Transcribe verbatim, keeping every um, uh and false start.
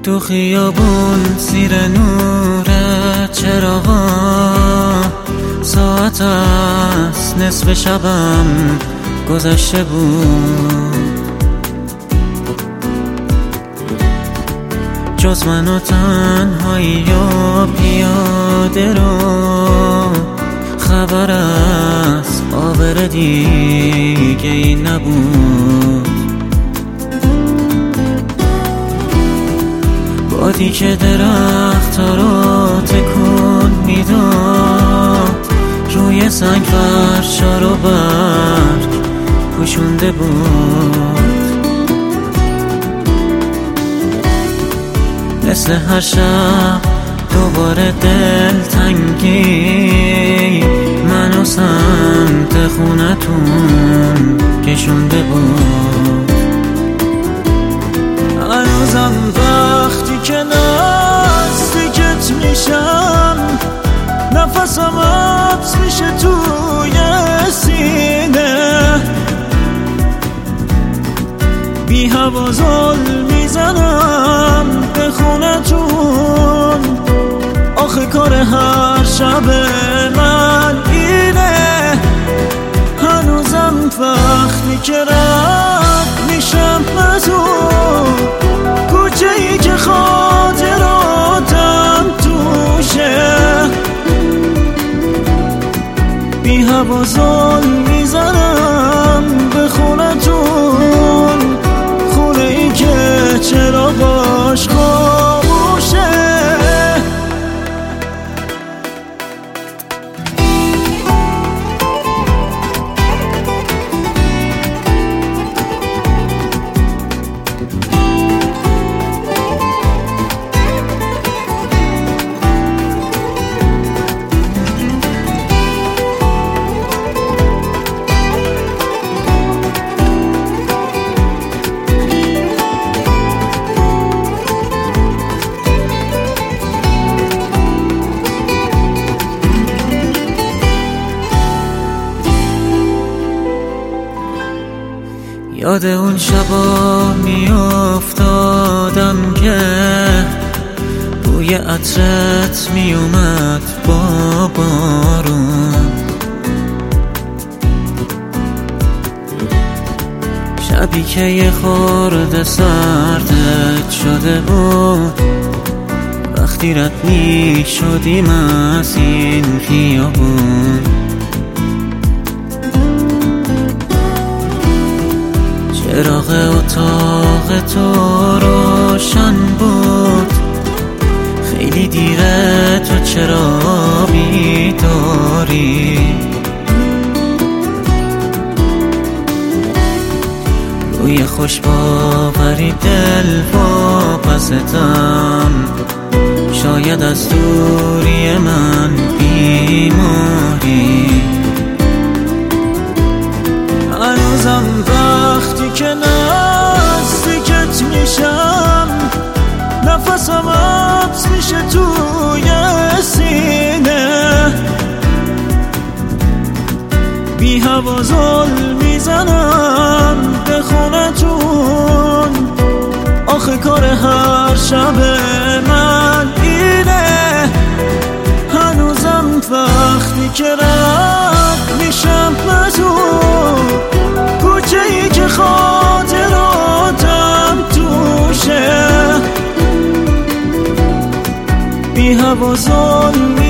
تو خیابون زیر نور چراغا، ساعت از نصف شبم گذشته بود. جز من و تنهایی و پیاده رو خبر از آبر دیگه ای نبود. بادی که درخت ها رو تکون میداد، روی سنگ فرشا رو برگ پوشونده بود. مثل هر شب دوباره دلتنگی منو سمت خونتون کشونده بود. هنوزم وقتی که نزدیکت میشم، نفسم حبس میشه توی سینه، بی هوا زل میزنم به خونتون. آخه کار هر شب من اینه، هنوزم وقتی که رد میشم از اون کوچه ای که خاطراتم توشه، بی هوا زل میزنم به خونتون، خونه ای که چراغاش خاموشه. یاد اون شبا می افتادم که بوی عطرت می اومد با بارون، شبی که یه خورده سردت شده بود، وقتی رد می شدیم از این خیابون. چراغ اتاق تو روشن بود، خیلی دیره تو چرا بیداری؟ روی خوش باوری دل واپستم، شاید از دوری من بیماری. هنوزم وقتی که نزدیکت میشم، نفسم حبس میشه توی سینه، بی هوا زل میزنم به خونتون. آخه کار هر شب من اینه، هنوزم وقتی که رد میشم از اون کوچه ای که خاطراتم توشه، بی هوا زل